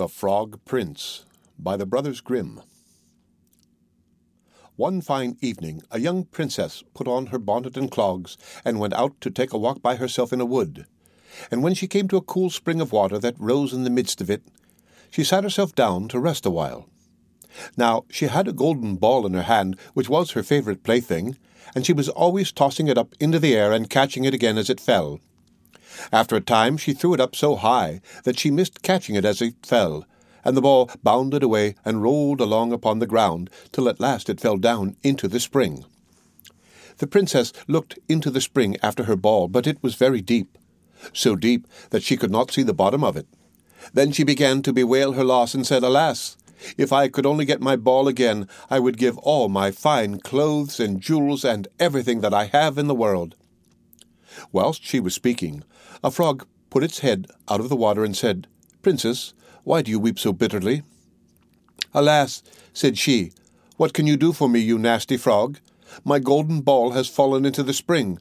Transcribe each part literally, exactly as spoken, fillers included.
The Frog Prince by the Brothers Grimm. One fine evening a young princess put on her bonnet and clogs and went out to take a walk by herself in a wood. And when she came to a cool spring of water that rose in the midst of it, she sat herself down to rest a while. Now she had a golden ball in her hand, which was her favourite plaything, and she was always tossing it up into the air and catching it again as it fell. After a time she threw it up so high that she missed catching it as it fell, and the ball bounded away and rolled along upon the ground, till at last it fell down into the spring. The princess looked into the spring after her ball, but it was very deep, so deep that she could not see the bottom of it. Then she began to bewail her loss, and said, "Alas! If I could only get my ball again, I would give all my fine clothes and jewels and everything that I have in the world." Whilst she was speaking, a frog put its head out of the water and said, "Princess, why do you weep so bitterly?" "Alas," said she, "what can you do for me, you nasty frog? My golden ball has fallen into the spring."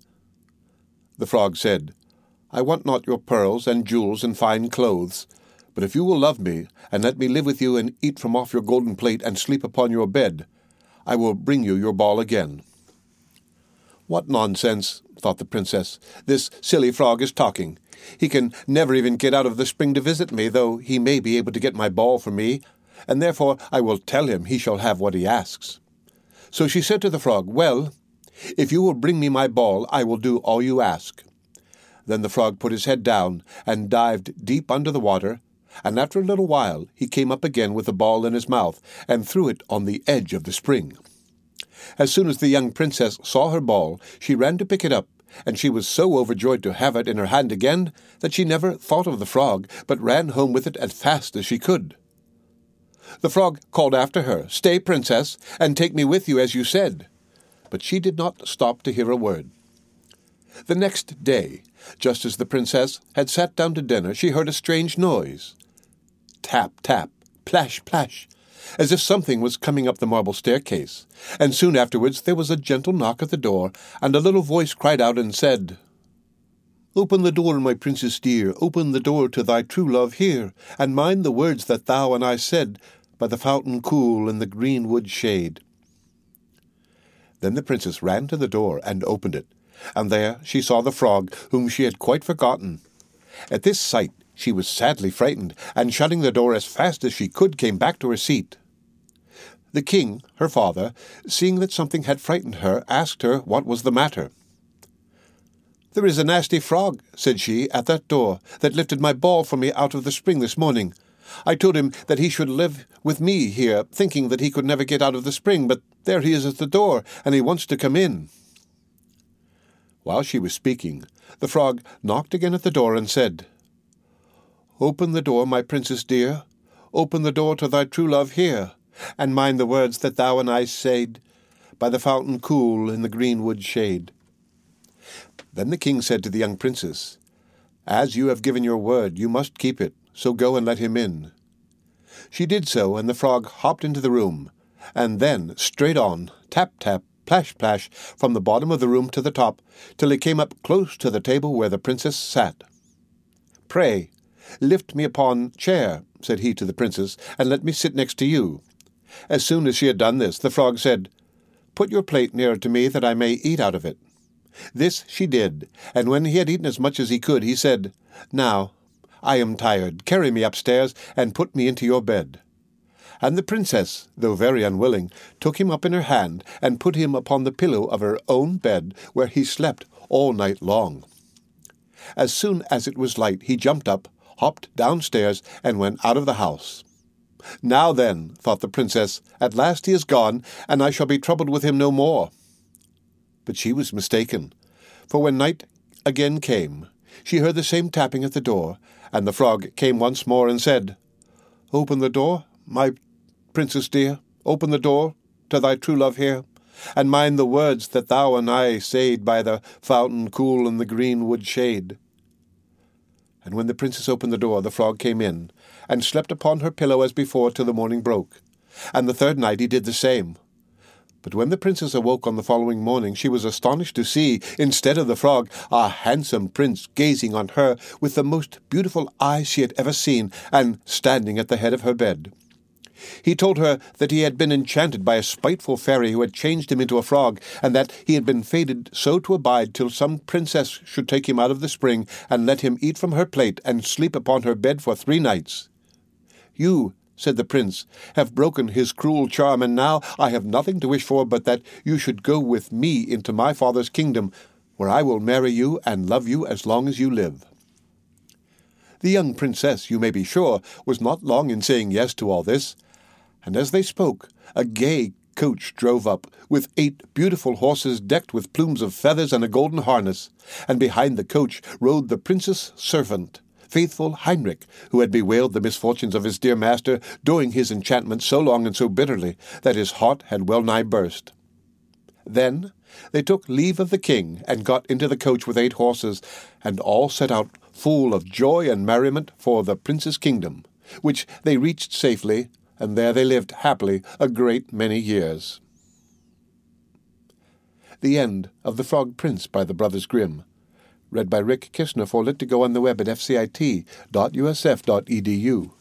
The frog said, "I want not your pearls and jewels and fine clothes, but if you will love me, and let me live with you and eat from off your golden plate and sleep upon your bed, I will bring you your ball again." "What nonsense," thought the princess. "This silly frog is talking. He can never even get out of the spring to visit me, though he may be able to get my ball for me, and therefore I will tell him he shall have what he asks." So she said to the frog, "Well, if you will bring me my ball, I will do all you ask." Then the frog put his head down and dived deep under the water, and after a little while he came up again with the ball in his mouth and threw it on the edge of the spring. As soon as the young princess saw her ball, she ran to pick it up, and she was so overjoyed to have it in her hand again that she never thought of the frog, but ran home with it as fast as she could. The frog called after her, "Stay, princess, and take me with you as you said." But she did not stop to hear a word. The next day, just as the princess had sat down to dinner, she heard a strange noise. Tap, tap, plash, plash, as if something was coming up the marble staircase, and soon afterwards there was a gentle knock at the door, and a little voice cried out and said, "Open the door, my princess dear, open the door to thy true love here, and mind the words that thou and I said, by the fountain cool in the greenwood shade." Then the princess ran to the door and opened it, and there she saw the frog, whom she had quite forgotten. At this sight she was sadly frightened, and shutting the door as fast as she could, came back to her seat. The king, her father, seeing that something had frightened her, asked her what was the matter. "There is a nasty frog," said she, "at that door, that lifted my ball for me out of the spring this morning. I told him that he should live with me here, thinking that he could never get out of the spring, but there he is at the door, and he wants to come in." While she was speaking, the frog knocked again at the door and said, "Open the door, my princess dear, open the door to thy true love here, and mind the words that thou and I said, by the fountain cool in the greenwood shade." Then the king said to the young princess, "As you have given your word, you must keep it, so go and let him in." She did so, and the frog hopped into the room, and then straight on, tap, tap, plash, plash, from the bottom of the room to the top, till he came up close to the table where the princess sat. "Pray, lift me upon chair," said he to the princess, "and let me sit next to you." As soon as she had done this, the frog said, "Put your plate nearer to me, that I may eat out of it." This she did, and when he had eaten as much as he could, he said, "Now, I am tired. Carry me upstairs, and put me into your bed." And the princess, though very unwilling, took him up in her hand, and put him upon the pillow of her own bed, where he slept all night long. As soon as it was light, he jumped up, hopped downstairs, and went out of the house. "Now then," thought the princess, "at last he is gone, and I shall be troubled with him no more." But she was mistaken, for when night again came, she heard the same tapping at the door, and the frog came once more and said, "Open the door, my princess dear, open the door to thy true love here, and mind the words that thou and I said, by the fountain cool in the greenwood shade." And when the princess opened the door, the frog came in, and slept upon her pillow as before till the morning broke, and the third night he did the same. But when the princess awoke on the following morning, she was astonished to see, instead of the frog, a handsome prince gazing on her with the most beautiful eyes she had ever seen, and standing at the head of her bed. He told her that he had been enchanted by a spiteful fairy who had changed him into a frog, and that he had been fated so to abide till some princess should take him out of the spring, and let him eat from her plate, and sleep upon her bed for three nights. "You," said the prince, "have broken his cruel charm, and now I have nothing to wish for but that you should go with me into my father's kingdom, where I will marry you and love you as long as you live." The young princess, you may be sure, was not long in saying yes to all this, and as they spoke, a gay coach drove up, with eight beautiful horses decked with plumes of feathers and a golden harness, and behind the coach rode the prince's servant, faithful Heinrich, who had bewailed the misfortunes of his dear master, doing his enchantment so long and so bitterly that his heart had well nigh burst. Then they took leave of the king, and got into the coach with eight horses, and all set out full of joy and merriment for the prince's kingdom, which they reached safely, and there they lived happily a great many years. The End of The Frog Prince by the Brothers Grimm. Read by Rick Kishner for Lit to Go on the web at f c i t dot u s f dot e d u.